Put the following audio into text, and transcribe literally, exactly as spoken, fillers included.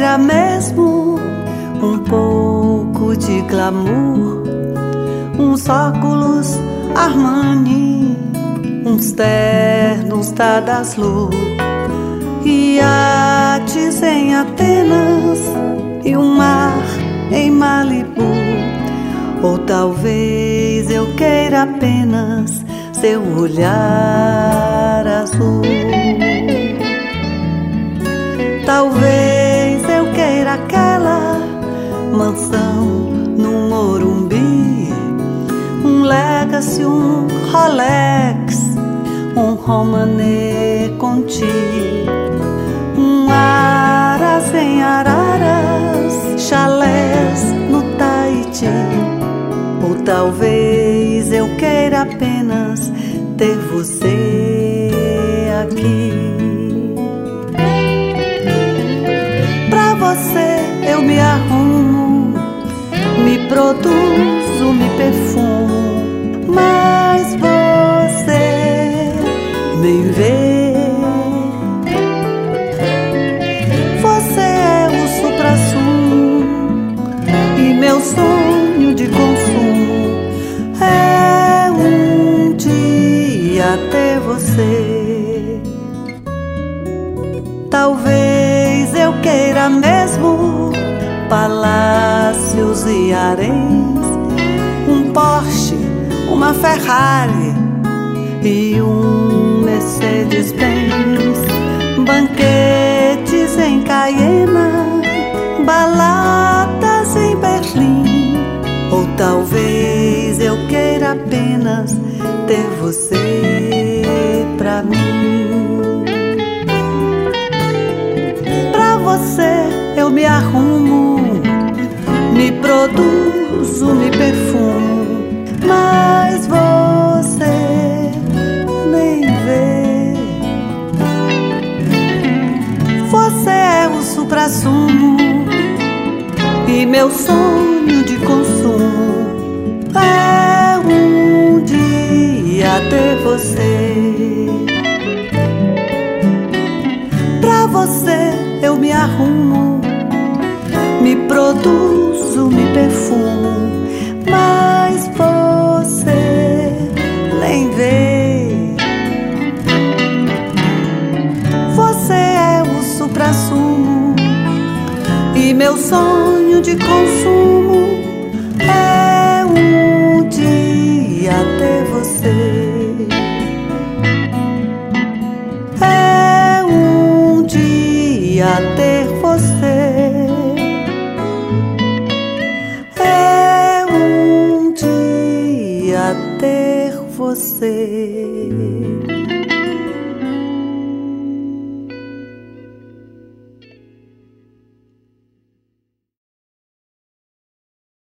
queira mesmo um pouco de glamour, uns óculos Armani, uns ternos da Daslu, iates em Atenas e um mar em Malibu. Ou talvez eu queira apenas seu olhar azul. Talvez eu queira aquela mansão no Morumbi, um Legacy, um Rolex, um Romanée Conti, um Aras em Araras, chalés no Tahiti. Ou talvez eu queira apenas ter você aqui. Pra você eu me arrumo, me produzo, me perfumo, mas você nem vê. Você é o suprassumo e meu sonho de consumo é um dia ter você. Talvez eu queira mesmo palácios e haréns, um Porsche, uma Ferrari e um Mercedes-Benz, banquetes em Cayena, baladas em Berlim. Ou talvez eu queira apenas ter você pra mim. Pra você eu me arrumo, me produzo, me perfumo, mas você nem vê. Você é o suprassumo e meu sonho de consumo é um dia ter você. Pra você eu me arrumo, me produzo, me perfumo, mas você nem vê. Você é o suprassumo e meu sonho de consumo é um dia ter você. É um dia ter você. É um dia ter você.